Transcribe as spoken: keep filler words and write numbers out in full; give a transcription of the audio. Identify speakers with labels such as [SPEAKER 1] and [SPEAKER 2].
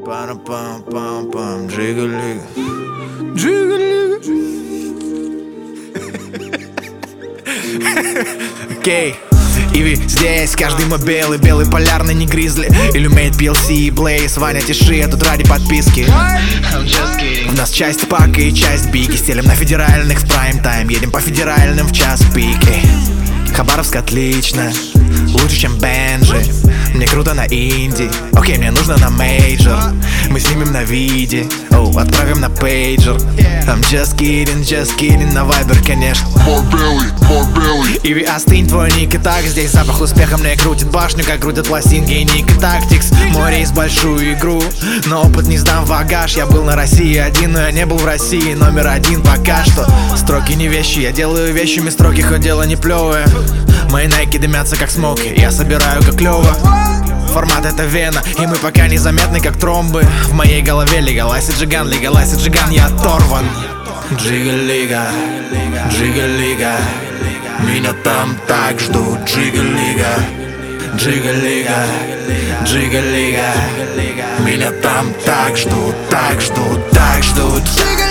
[SPEAKER 1] Пам-пам-пам-пам, джига-лига, джига-лига. Окей. И здесь каждый мой белый, белый полярный, не гризли. Иллюмейт, пи эл си и Блейз. Ваня, тиши, я тут ради подписки. В нас часть пака и часть биги. Стелим на федеральных в прайм-тайм. Едем по федеральным в час пик. Хабаровск отлично, лучше, чем Бенджи. Мне круто на инди, окей, мне нужно на мейджор. Мы снимем на виде, оу, отправим на пейджер. I'm just kidding, just kidding, на вайбер, конечно.
[SPEAKER 2] More belly, more belly.
[SPEAKER 1] Иви, остынь, твой ник и так. Здесь запах успеха мне крутит башню, как крутят пластинки и ник и тактикс. Мой рейс большую игру, но опыт не сдам в багаж. Я был на России один, но я не был в России номер один пока что. Строки не вещи, я делаю вещами строки, хоть дело не плевое. Мои найки дымятся как смоки, я собираю как клёво. Формат это вена, и мы пока незаметны как тромбы. В моей голове легалайся джиган, легалайся джиган, я оторван. Джига-лига, джига-лига, меня там так ждут. Джига-лига, джига-лига, джига-лига, меня там так ждут, так ждут, так ждут.